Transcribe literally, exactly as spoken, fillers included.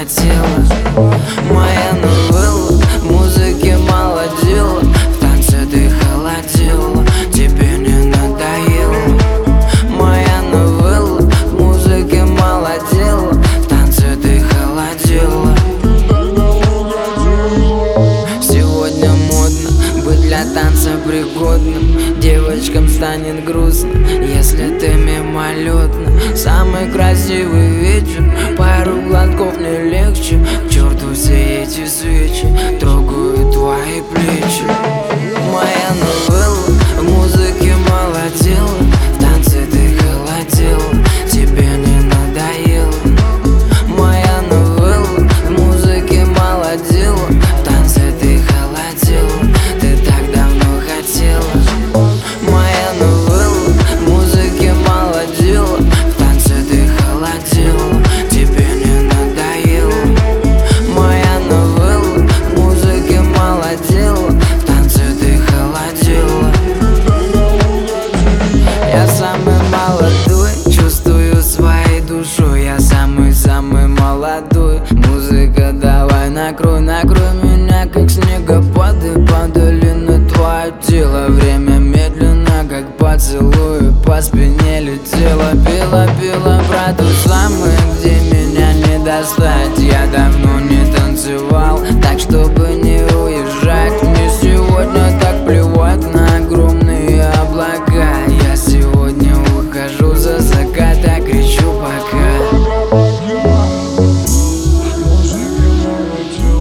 хотела. Моя новелла, музыки мало дела, в танце ты холодела, тебе не надоело. Моя новелла, музыки мало дела, в танце ты холодела. Сегодня модно быть для танца пригодным, девочкам станет грустно, если ты мимолетно. Самый красивый вечер, пару глотков не легче. К черту все эти свечи, трогают твои плечи. Моя новелла, музыки мало дела, в танце ты холодела, тебе не надоело. Моя новелла, музыки мало дела, в танце ты холодела, ты так давно хотела. Моя новелла, музыки мало дела, в танце ты холодела, тебе не надоело. Моя новелла, музыки мало дела, в танце ты холодела. Я самый молодой, чувствую своей душой, я самый-самый молодой. Музыка, давай накрой, накрой меня, как снегопады по долине твое тело. Время медленно, как поцелуй, по спине летело. Пела, пела про ту самую, где меня не достать. Я давно не танцевал, так чтобы не